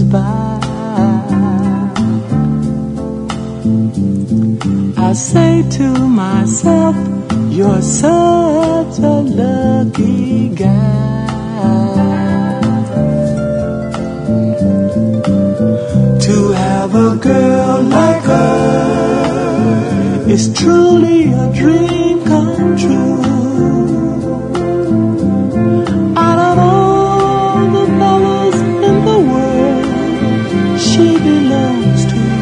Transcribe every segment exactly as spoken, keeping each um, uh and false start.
by. I say to myself, you're such a lucky guy to have a girl like her. It's truly a dream come true. Out of all the fellas in the world, she belongs to you.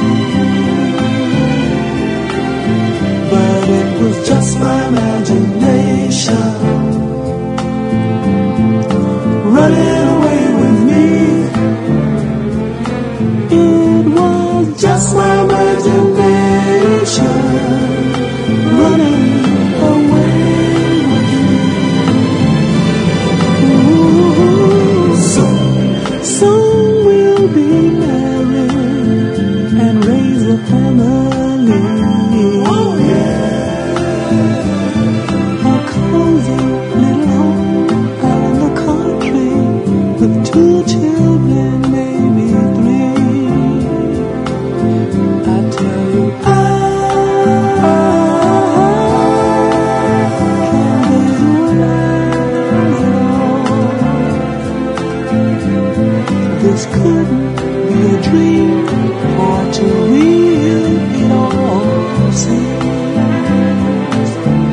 But it was just my imagination running away with me. It was just my imagination running away with me. Ooh, soon, soon we'll be married and raise a family. Oh yeah, a cozy little home out in the country with two children, maybe three. I tell you, I can't visualize it all. This couldn't be a dream, or too real it all seems.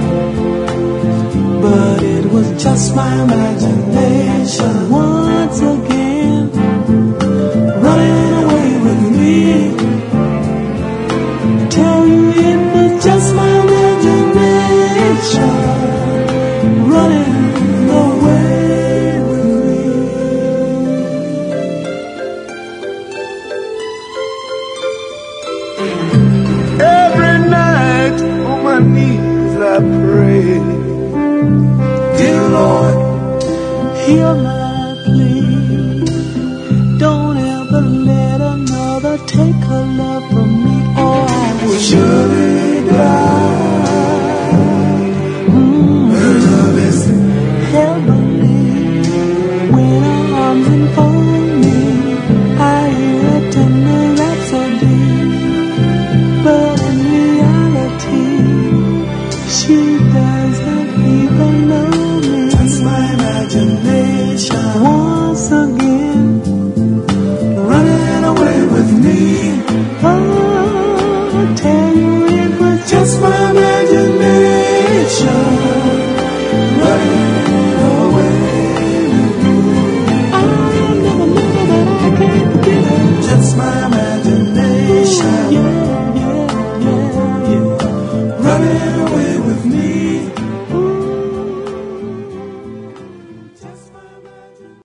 But it was just my imagination once again running away with me. Tell you it was just my imagination running away with me. Every night on my knees I pray, dear Lord, hear my plea. Don't ever let another take her love from me, or I will.